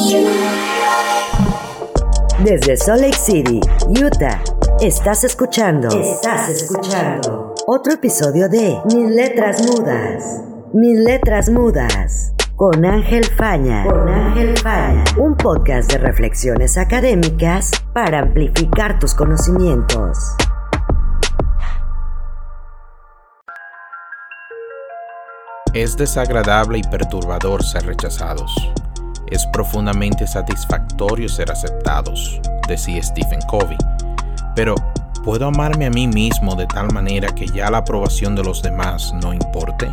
Desde Salt Lake City, Utah, estás escuchando otro episodio de Mis Letras Mudas, con Ángel Faña, un podcast de reflexiones académicas para amplificar tus conocimientos. Es desagradable y perturbador ser rechazados. Es profundamente satisfactorio ser aceptados, decía Stephen Covey. Pero, ¿puedo amarme a mí mismo de tal manera que ya la aprobación de los demás no importe?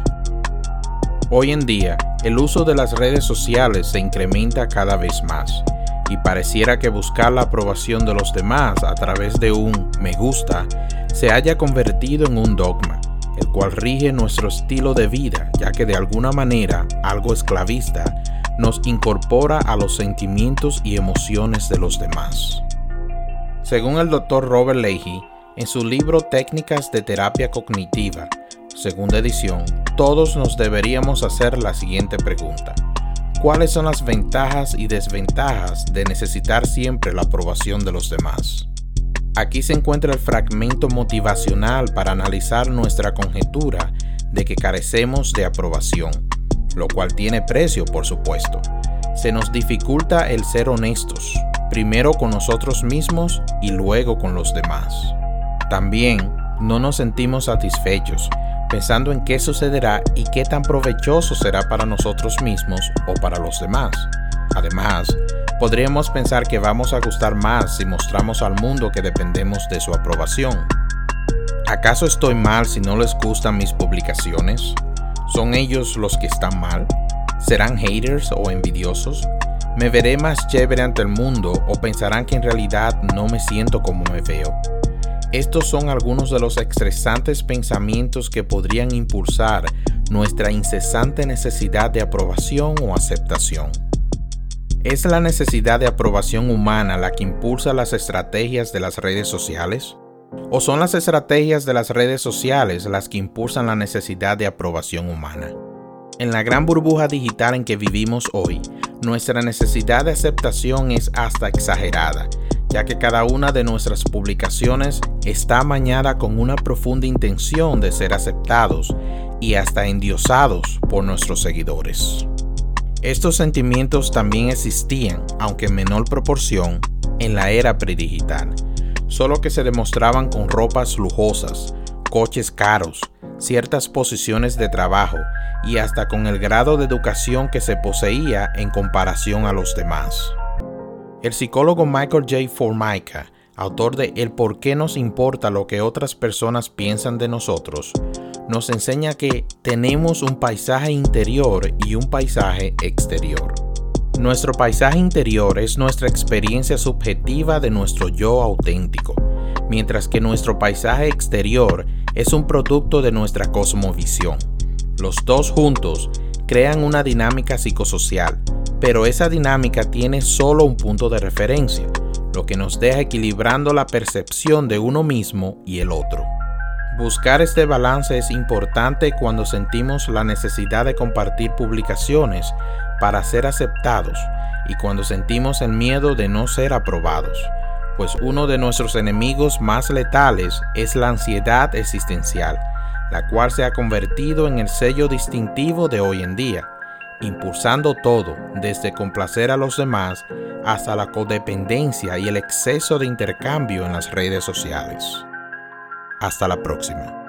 Hoy en día, el uso de las redes sociales se incrementa cada vez más, y pareciera que buscar la aprobación de los demás a través de un me gusta se haya convertido en un dogma, el cual rige nuestro estilo de vida, ya que de alguna manera, algo esclavista, nos incorpora a los sentimientos y emociones de los demás. Según el Dr. Robert Leahy, en su libro Técnicas de Terapia Cognitiva, segunda edición, todos nos deberíamos hacer la siguiente pregunta: ¿cuáles son las ventajas y desventajas de necesitar siempre la aprobación de los demás? Aquí se encuentra el fragmento motivacional para analizar nuestra conjetura de que carecemos de aprobación, lo cual tiene precio, por supuesto. Se nos dificulta el ser honestos, primero con nosotros mismos y luego con los demás. También no nos sentimos satisfechos, pensando en qué sucederá y qué tan provechoso será para nosotros mismos o para los demás. Además, podríamos pensar que vamos a gustar más si mostramos al mundo que dependemos de su aprobación. ¿Acaso estoy mal si no les gustan mis publicaciones? ¿Son ellos los que están mal? ¿Serán haters o envidiosos? ¿Me veré más chévere ante el mundo o pensarán que en realidad no me siento como me veo? Estos son algunos de los estresantes pensamientos que podrían impulsar nuestra incesante necesidad de aprobación o aceptación. ¿Es la necesidad de aprobación humana la que impulsa las estrategias de las redes sociales? ¿O son las estrategias de las redes sociales las que impulsan la necesidad de aprobación humana? En la gran burbuja digital en que vivimos hoy, nuestra necesidad de aceptación es hasta exagerada, ya que cada una de nuestras publicaciones está amañada con una profunda intención de ser aceptados y hasta endiosados por nuestros seguidores. Estos sentimientos también existían, aunque en menor proporción, en la era predigital, solo que se demostraban con ropas lujosas, coches caros, ciertas posiciones de trabajo y hasta con el grado de educación que se poseía en comparación a los demás. El psicólogo Michael J. Formica, autor de El por qué nos importa lo que otras personas piensan de nosotros, nos enseña que tenemos un paisaje interior y un paisaje exterior. Nuestro paisaje interior es nuestra experiencia subjetiva de nuestro yo auténtico, mientras que nuestro paisaje exterior es un producto de nuestra cosmovisión. Los dos juntos crean una dinámica psicosocial, pero esa dinámica tiene solo un punto de referencia, lo que nos deja equilibrando la percepción de uno mismo y el otro. Buscar este balance es importante cuando sentimos la necesidad de compartir publicaciones para ser aceptados y cuando sentimos el miedo de no ser aprobados, pues uno de nuestros enemigos más letales es la ansiedad existencial, la cual se ha convertido en el sello distintivo de hoy en día, impulsando todo, desde complacer a los demás hasta la codependencia y el exceso de intercambio en las redes sociales. Hasta la próxima.